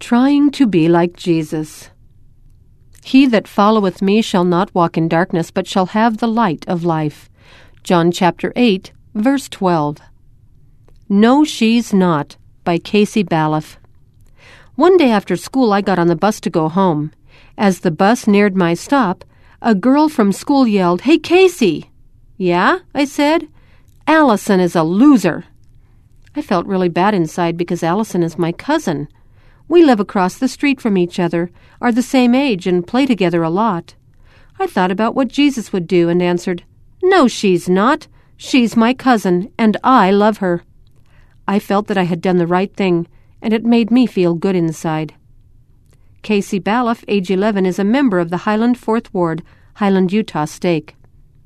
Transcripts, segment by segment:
Trying to be like Jesus. He that followeth me shall not walk in darkness, but shall have the light of life. John chapter 8, verse 12. No, She's Not, by Casey Balfe. One day after school, I got on the bus to go home. As the bus neared my stop, a girl from school yelled, "Hey, Casey!" "Yeah?" I said. "Allison is a loser." I felt really bad inside because Allison is my cousin. We live across the street from each other, are the same age, and play together a lot. I thought about what Jesus would do and answered, "No, she's not. She's my cousin, and I love her." I felt that I had done the right thing, and it made me feel good inside. Casey Balfe, age 11, is a member of the Highland 4th Ward, Highland, Utah Stake.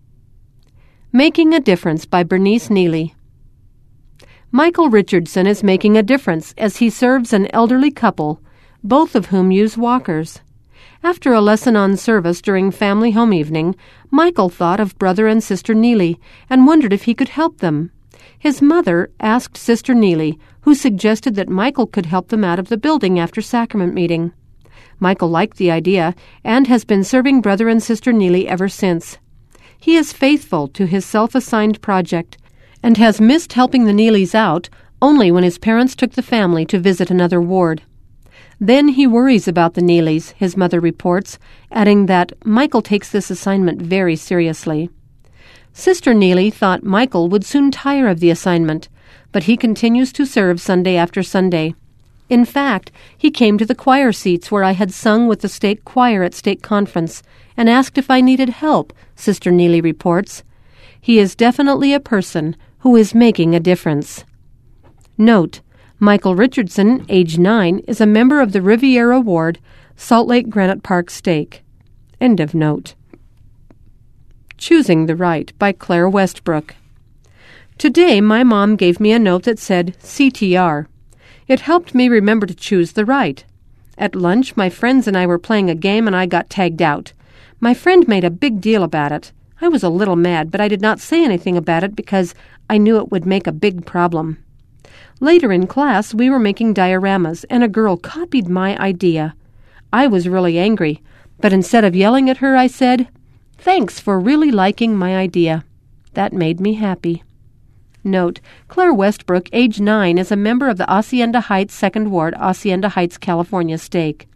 Making a Difference by Bernice Neely. Michael Richardson is making a difference as he serves an elderly couple, both of whom use walkers. After a lesson on service during family home evening, Michael thought of Brother and Sister Neely and wondered if he could help them. His mother asked Sister Neely, who suggested that Michael could help them out of the building after sacrament meeting. Michael liked the idea and has been serving Brother and Sister Neely ever since. He is faithful to his self-assigned project and has missed helping the Neelys out only when his parents took the family to visit another ward. Then he worries about the Neelys, his mother reports, adding that Michael takes this assignment very seriously. Sister Neely thought Michael would soon tire of the assignment, but he continues to serve Sunday after Sunday. In fact, he came to the choir seats where I had sung with the stake choir at stake conference and asked if I needed help, Sister Neely reports. He is definitely a person who is making a difference. Note, Michael Richardson, age 9, is a member of the Riviera Ward, Salt Lake Granite Park Stake. End of note. Choosing the Right by Claire Westbrook. Today, my mom gave me a note that said CTR. It helped me remember to choose the right. At lunch, my friends and I were playing a game and I got tagged out. My friend made a big deal about it. I was a little mad, but I did not say anything about it because I knew it would make a big problem. Later in class, we were making dioramas, and a girl copied my idea. I was really angry, but instead of yelling at her, I said, "Thanks for really liking my idea." That made me happy. Note, Claire Westbrook, age 9, is a member of the Hacienda Heights 2nd Ward, Hacienda Heights, California Stake.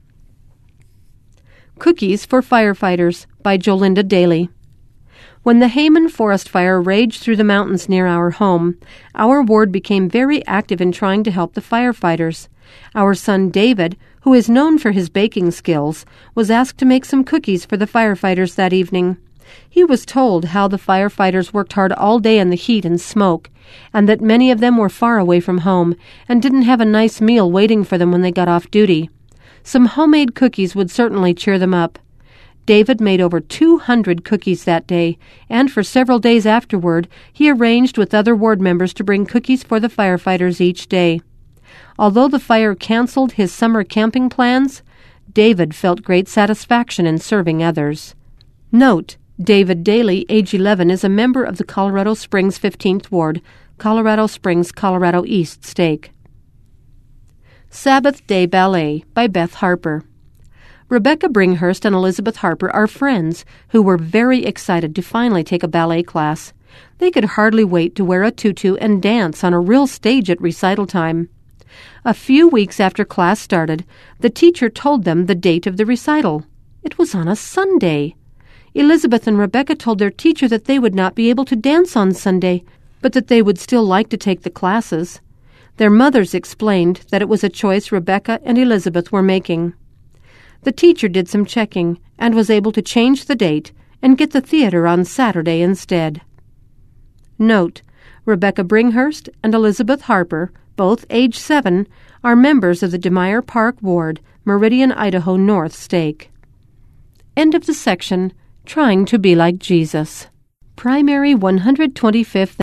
Cookies for Firefighters by Jolinda Daly. When the Hayman Forest Fire raged through the mountains near our home, our ward became very active in trying to help the firefighters. Our son David, who is known for his baking skills, was asked to make some cookies for the firefighters that evening. He was told how the firefighters worked hard all day in the heat and smoke, and that many of them were far away from home and didn't have a nice meal waiting for them when they got off duty. Some homemade cookies would certainly cheer them up. David made over 200 cookies that day, and for several days afterward, he arranged with other ward members to bring cookies for the firefighters each day. Although the fire canceled his summer camping plans, David felt great satisfaction in serving others. Note, David Daly, age 11, is a member of the Colorado Springs 15th Ward, Colorado Springs, Colorado East Stake. Sabbath Day Ballet by Beth Harper. Rebecca Bringhurst and Elizabeth Harper are friends who were very excited to finally take a ballet class. They could hardly wait to wear a tutu and dance on a real stage at recital time. A few weeks after class started, the teacher told them the date of the recital. It was on a Sunday. Elizabeth and Rebecca told their teacher that they would not be able to dance on Sunday, but that they would still like to take the classes. Their mothers explained that it was a choice Rebecca and Elizabeth were making. The teacher did some checking and was able to change the date and get the theater on Saturday instead. Note, Rebecca Bringhurst and Elizabeth Harper, both age 7, are members of the DeMeyer Park Ward, Meridian, Idaho North Stake. End of the section, Trying to be like Jesus. Primary 125th